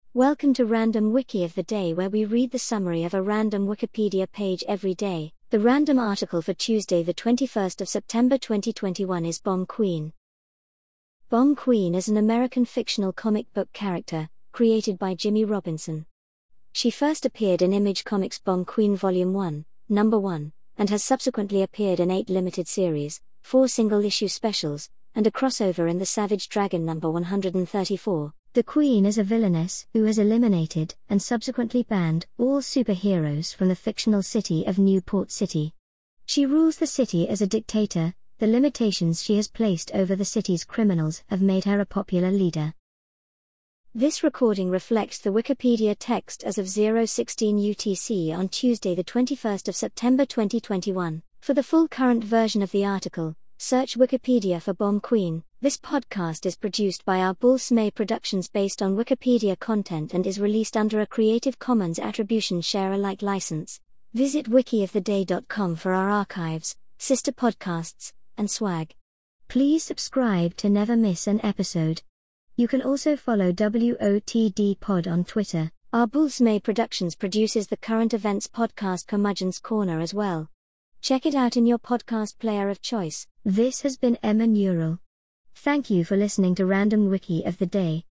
Welcome to Random Wiki of the Day, where we read the summary of a random Wikipedia page every day. The random article for Tuesday, the 21st of September 2021 is Bomb Queen. Bomb Queen is an American fictional comic book character, created by Jimmy Robinson. She first appeared in Image Comics' Bomb Queen Volume 1, Number 1, and has subsequently appeared in 8 limited series, 4 single-issue specials, and a crossover in The Savage Dragon Number 134. The Queen is a villainess who has eliminated and subsequently banned all superheroes from the fictional city of Newport City. She rules the city as a dictator. The limitations she has placed over the city's criminals have made her a popular leader. This recording reflects the Wikipedia text as of 0:16 UTC on Tuesday, the 21st of September 2021. For the full current version of the article, search Wikipedia for Bomb Queen. This podcast is produced by Arbulsmay Productions based on Wikipedia content and is released under a Creative Commons Attribution Share Alike license. Visit wikioftheday.com for our archives, sister podcasts, and swag. Please subscribe to never miss an episode. You can also follow WOTD Pod on Twitter. Arbulsmay Productions produces the current events podcast Curmudgeon's Corner as well. Check it out in your podcast player of choice. This has been Emma Neural. Thank you for listening to Random Wiki of the Day.